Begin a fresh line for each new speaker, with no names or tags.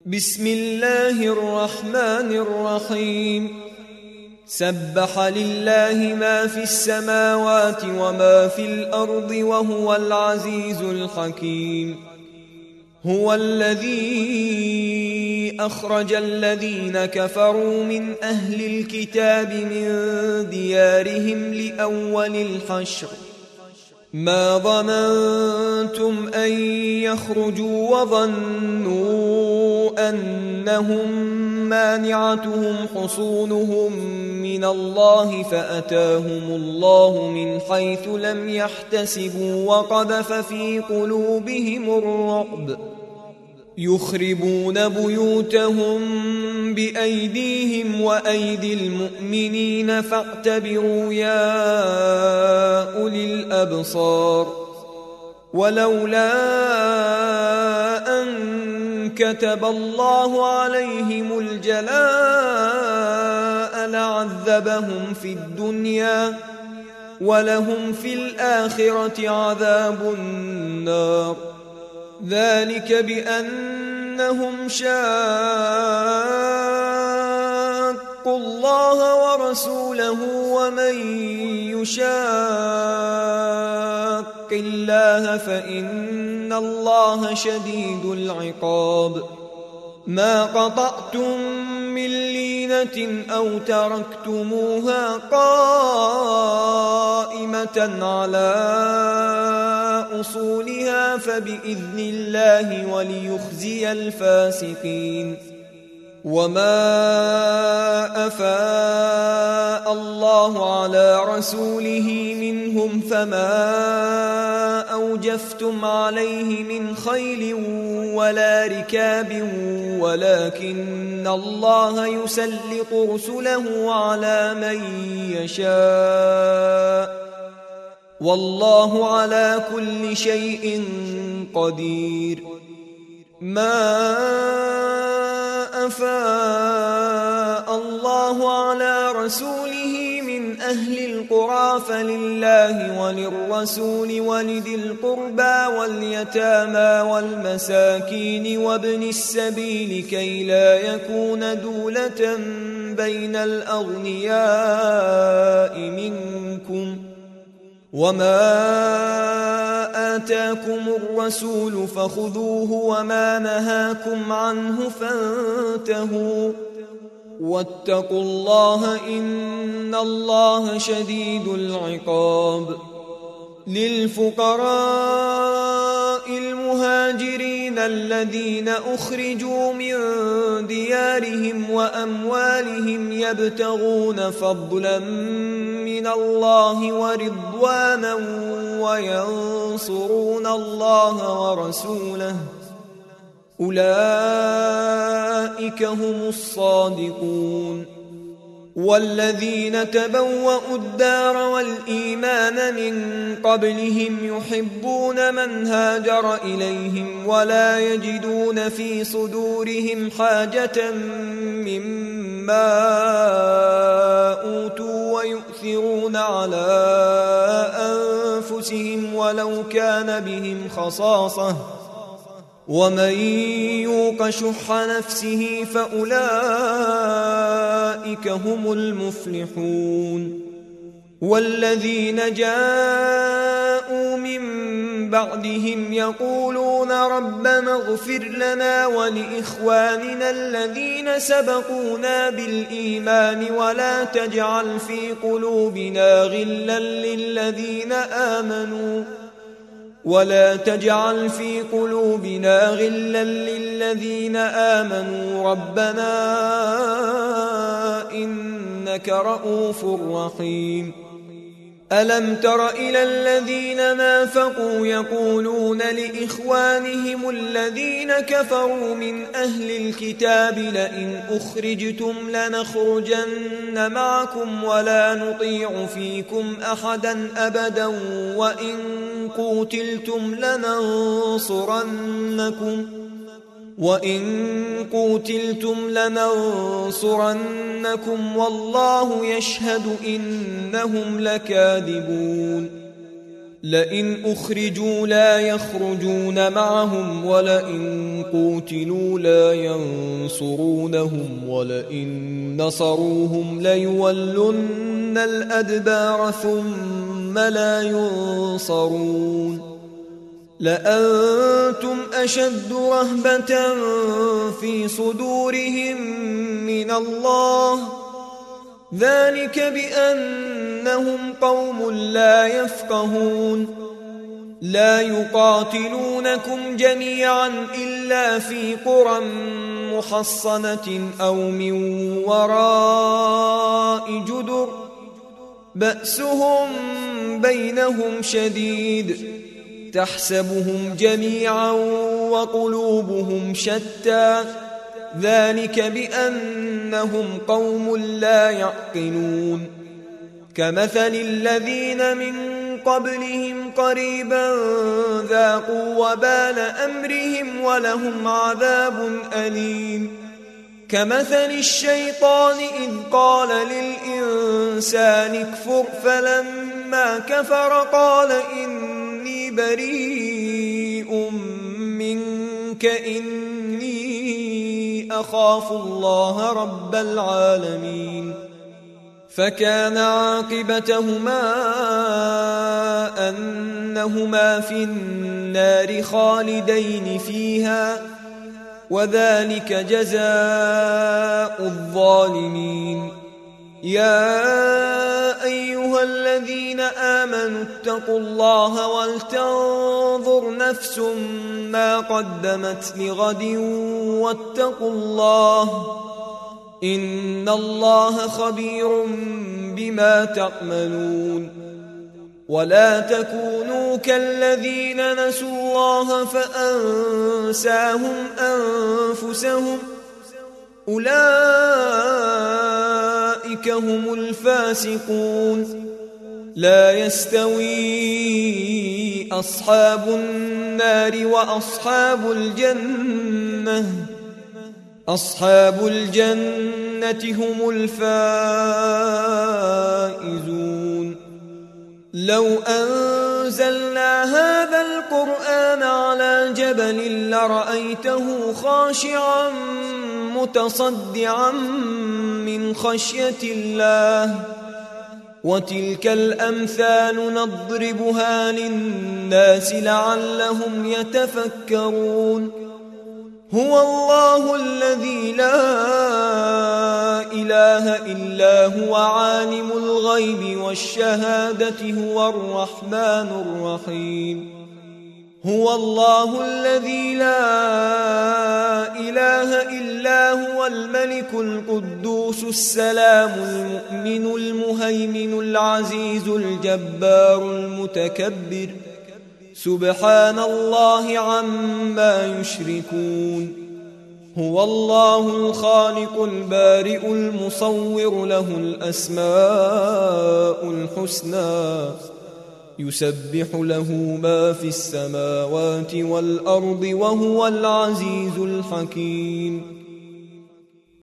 بسم الله الرحمن الرحيم سبح لله ما في السماوات وما في الأرض وهو العزيز الحكيم. هو الذي أخرج الذين كفروا من أهل الكتاب من ديارهم لأول الحشر ما ظننتم أن يخرجوا وظنوا أنهم مانعتهم حصونهم من الله فأتاهم الله من حيث لم يحتسبوا وقذف في قلوبهم الرعب يخربون بيوتهم بأيديهم وأيدي المؤمنين فاعتبروا يا أولي الأبصار. ولولا أن كتب الله عليهم الجلاء لعذبهم في الدنيا ولهم في الآخرة عذاب النار ذلك بأنهم شاقوا الله ورسوله ومن يشاق الله فإن الله شديد العقاب. ما قطعتم من لينة أو تركتموها قائمة على أصولها فبإذن الله وليخزي الفاسقين. وما أفاء الله على رسوله منهم فما أوجفتم عليه من خيل ولا ركاب ولكن الله يسلط رسله على من يشاء والله على كل شيء قدير. ما أفاء الله على رسوله من أهل القرى فلله وللرسول ولذي القربى واليتامى والمساكين وابن السبيل كي لا يكون دولة بين الأغنياء منكم. وما آتاكم الرسول فخذوه وما نهاكم عنه فانتهوا واتقوا الله إن الله شديد العقاب. للفقراء المهاجرين الذين أخرجوا من ديارهم وأموالهم يبتغون فضلا من الله ورضوانا وينصرون الله ورسوله أولئك هم الصادقون. والذين تبوأوا الدار والإيمان من قبلهم يحبون من هاجر إليهم ولا يجدون في صدورهم حاجة مما أوتوا ويؤثرون على أنفسهم ولو كان بهم خصاصة ومن يوق شح نفسه فأولئك هم المفلحون. والذين جاءوا من بعدهم يقولون ربنا اغفر لنا ولإخواننا الذين سبقونا بالإيمان ولا تجعل في قلوبنا غلا للذين آمنوا ربنا إنك رؤوف رحيم. ألم تر إلى الذين نافقوا يقولون لإخوانهم الذين كفروا من أهل الكتاب لئن أخرجتم لنخرجن معكم ولا نطيع فيكم أحدا أبدا وإن قوتلتم لننصرنكم والله يشهد إنهم لكاذبون. لئن أخرجوا لا يخرجون معهم ولئن قوتلوا لا ينصرونهم ولئن نصروهم ليولن الأدبار ثم لا ينصرون لأنتم أشد رهبة في صدورهم من الله ذلك بأنهم قوم لا يفقهون لا يقاتلونكم جميعا إلا في قرى محصنة أو من وراء جدر بأسهم بينهم شديد تحسبهم جميعا وقلوبهم شتى ذلك بأنهم قوم لا يعقلون كمثل الذين من قبلهم قريبا ذاقوا وبال أمرهم ولهم عذاب أليم كمثل الشيطان إذ قال للإنسان اكفر فلما كفر قال إني بريء منك إني أخاف الله رب العالمين فكان عاقبتهما أنهما في النار خالدين فيها وذلك جزاء الظالمين يا أيها الذين آمنوا اتقوا الله ولتنظر نفس ما قدمت لغد واتقوا الله إن الله خبير بما تعملون ولا تكونوا كالذين نسوا الله فأنساهم أنفسهم أولئك هم الفاسقون لا يستوي أصحاب النار وأصحاب الجنة أصحاب الجنة هم الفائزون لو أنزلنا هذا القرآن على جبل لرأيته خاشعا متصدعا من خشية الله وتلك الأمثال نضربها للناس لعلهم يتفكرون هو الله الذي لا إله إلا هو عالم الغيب والشهادة هو الرحمن الرحيم هو الله الذي لا إله إلا هو الملك القدوس السلام المؤمن المهيمن العزيز الجبار المتكبر سبحان الله عما يشركون هو الله الخالق البارئ المصور له الأسماء الحسنى يسبح له ما في السماوات والأرض وهو العزيز الحكيم